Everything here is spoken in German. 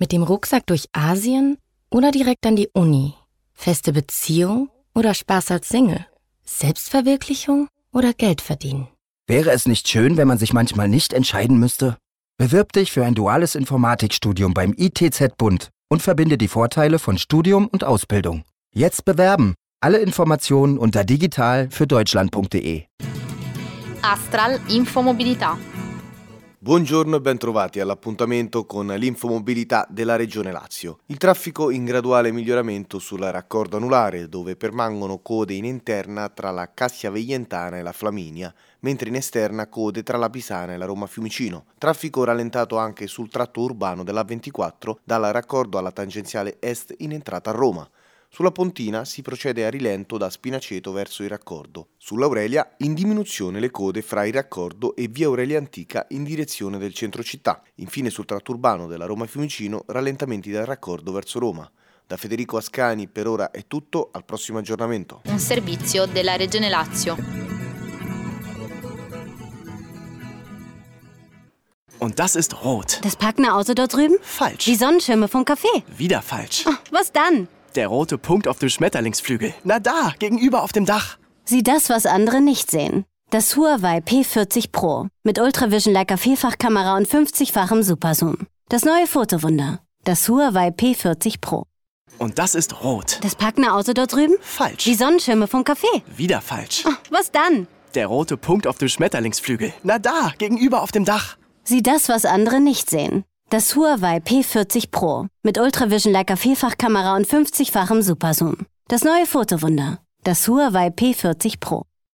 Mit dem Rucksack durch Asien oder direkt an die Uni? Feste Beziehung oder Spaß als Single? Selbstverwirklichung oder Geld verdienen? Wäre es nicht schön, wenn man sich manchmal nicht entscheiden müsste? Bewirb dich für ein duales Informatikstudium beim ITZ Bund und verbinde die Vorteile von Studium und Ausbildung. Jetzt bewerben! Alle Informationen unter digital-für-deutschland.de. Astral Infomobilità. Buongiorno e bentrovati all'appuntamento con l'infomobilità della Regione Lazio. Il traffico in graduale miglioramento sul raccordo anulare, dove permangono code in interna tra la Cassia Veientana e la Flaminia, mentre in esterna code tra la Pisana e la Roma Fiumicino. Traffico rallentato anche sul tratto urbano della A24 dal raccordo alla tangenziale est in entrata a Roma. Sulla Pontina si procede a rilento da Spinaceto verso il raccordo. Sull'Aurelia in diminuzione le code fra il raccordo e via Aurelia Antica in direzione del centro città. Infine sul tratto urbano della Roma Fiumicino rallentamenti dal raccordo verso Roma. Da Federico Ascani per ora è tutto, al prossimo aggiornamento. Un servizio della Regione Lazio. Und das ist rot. Das Packner-Auto dort drüben? Falsch. Die Sonnenschirme vom Café? Wieder falsch. Oh, was dann? Der rote Punkt auf dem Schmetterlingsflügel. Na da, gegenüber auf dem Dach. Sieh das, was andere nicht sehen. Das Huawei P40 Pro. Mit Ultravision Leica Vielfachkamera und 50-fachem Superzoom. Das neue Fotowunder. Das Huawei P40 Pro. Und das ist rot. Das Packner-Auto dort drüben? Falsch. Die Sonnenschirme vom Café? Wieder falsch. Oh, was dann? Der rote Punkt auf dem Schmetterlingsflügel. Na da, gegenüber auf dem Dach. Sieh das, was andere nicht sehen. Das Huawei P40 Pro. Mit Ultravision Leica Vielfachkamera und 50-fachem Superzoom. Das neue Fotowunder. Das Huawei P40 Pro.